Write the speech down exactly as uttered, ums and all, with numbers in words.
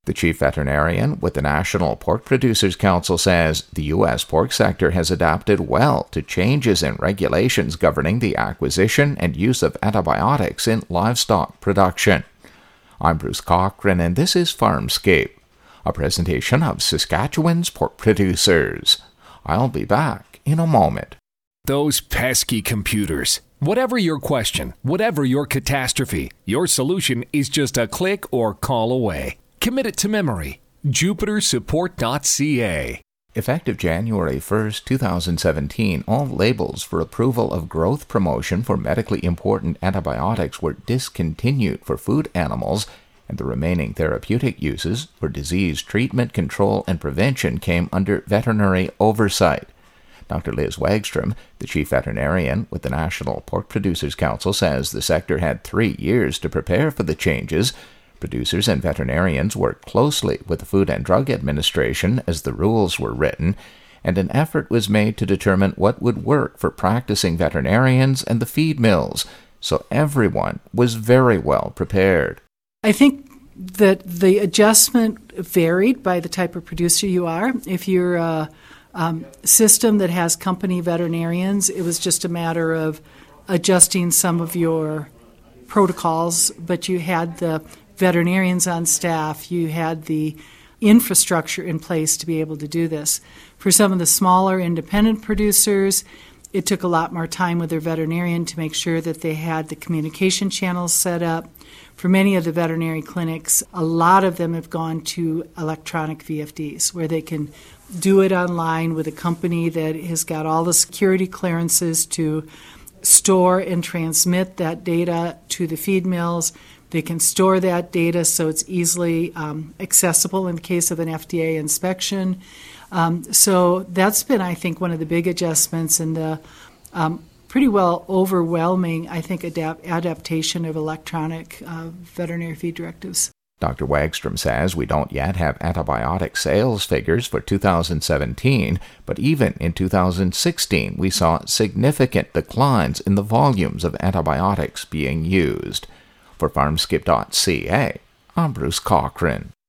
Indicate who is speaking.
Speaker 1: The chief veterinarian with the National Pork Producers Council says the U S pork sector has adapted well to changes in regulations governing the acquisition and use of antibiotics in livestock production. I'm Bruce Cochran, and this is Farmscape, a presentation of Saskatchewan's pork producers. I'll be back in a moment.
Speaker 2: Those pesky computers. Whatever your question, whatever your catastrophe, your solution is just a click or call away. Commit it to memory. Jupiter Support dot C A.
Speaker 1: Effective January first, twenty seventeen, all labels for approval of growth promotion for medically important antibiotics were discontinued for food animals, and the remaining therapeutic uses for disease treatment, control, and prevention came under veterinary oversight. Doctor Liz Wagstrom, the chief veterinarian with the National Pork Producers Council, says the sector had three years to prepare for the changes. Producers and veterinarians worked closely with the Food and Drug Administration as the rules were written, and an effort was made to determine what would work for practicing veterinarians and the feed mills, so everyone was very well prepared.
Speaker 3: I think that the adjustment varied by the type of producer you are. If you're a um, system that has company veterinarians, it was just a matter of adjusting some of your protocols, but you had the veterinarians on staff, you had the infrastructure in place to be able to do this. For some of the smaller independent producers, it took a lot more time with their veterinarian to make sure that they had the communication channels set up. For many of the veterinary clinics, a lot of them have gone to electronic V F Ds, where they can do it online with a company that has got all the security clearances to store and transmit that data to the feed mills. They can store that data so it's easily um, accessible in the case of an F D A inspection. Um, so that's been, I think, one of the big adjustments and the um, pretty well overwhelming, I think, adapt- adaptation of electronic uh, veterinary feed directives.
Speaker 1: Doctor Wagstrom says we don't yet have antibiotic sales figures for two thousand seventeen, but even in two thousand sixteen we saw significant declines in the volumes of antibiotics being used. For Farmscape dot C A, I'm Bruce Cochran.